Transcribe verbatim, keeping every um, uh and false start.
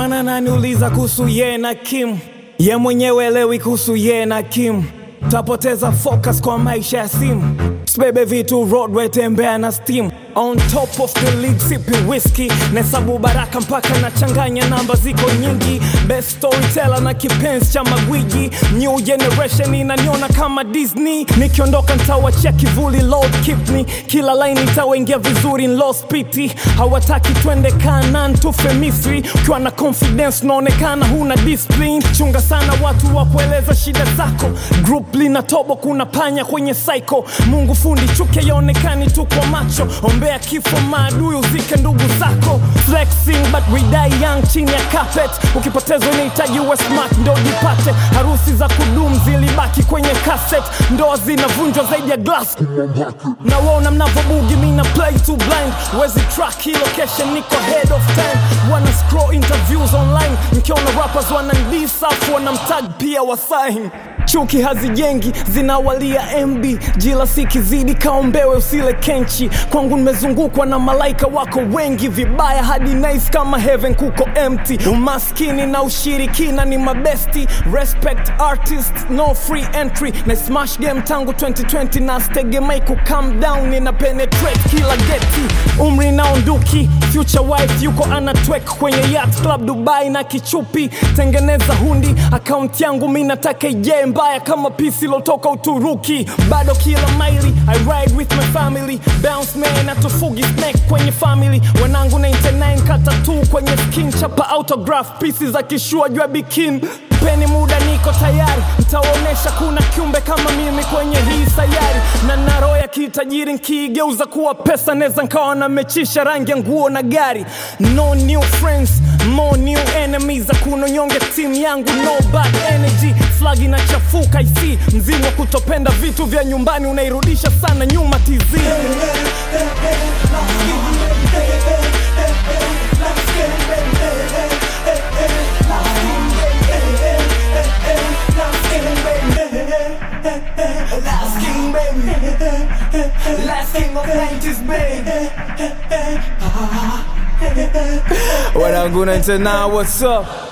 Mwana ananiuliza kuhusu ye na Kim, ye mwenyewe elewi kuhusu ye na Kim. Tapoteza focus kwa maisha ya simu, sibebe vitu roadway, tembea na steam. On top of the league sipping whiskey, nesabu baraka mpaka na changanya namba ziko nyingi. Best storyteller na kipenzi cha magwiji. New generation inaniona kama Disney. Nikiondoka nitawachia kivuli Lord keep me. Kila line itawaingia vizuri in lost pity. Hawataki twende Canaan tufe Misri. Ukiwa na confidence unaonekana huna discipline. Chunga sana watu wa kueleza shida zako. Group lina tobo kuna panya kwenye cycle. Mungu fundi chuke yaonekani tu kwa macho. Ombea kifo maadui uzike ndugu zako. Flexing but we die young chini ya carpet. Ukipoteza unahitaji uwe smart ndo jipate. Harusi za kudumu zilibaki kwenye cassette. Ndoa zinavunjwa zaidi ya glass. Na waona mnavobugi mina play too blind. Wezi track hii location niko head of time. Wana scroll interviews online. Nikiona rappers wana ndisafu wana mtag pia wa sign. Chuki hazijengi zinawalia M B. Jila sikizidi kaombewe usile kenchi. Kwangu nimezungukwa na malaika wako wengi. Vibaya hadi nice kama heaven kuko empty. Umaskini na ushirikina ni mabesti. Respect artists, no free entry. Na smash game tangu twenty twenty na stegemai ku calm down. Nina penetrate kila geti. Umri na unduki, future wife yuko anatwek kwenye yacht club Dubai na kichupi. Tengeneza hundi, account yangu minataka ije mbaya kama pisi lotoka Uturuki. Bado kila maili, I ride with my family. Bounce man atufugi snake kwenye family. Wanangu ninety nine kata tu kwenye skin. Chapa autograph pieces za kishua jua bikini. Peni muda niko tayari, nitawaonesha kuna kiumbe kama mimi kwenye hii sayari. Na naro ya kitajiri nkigeuza kuwa pesa neza nkawa na mechisha rangi ya nguo na gari. No new friends, more new enemies. Hakuna nyonge team yangu, no bad energy. Flag inachafuka isi, mzimu wa kutopenda vitu vya nyumbani unairudisha sana nyuma tizi. Last king, baby. Last king of nineties, baby. Wanangu ninety nine, what's up?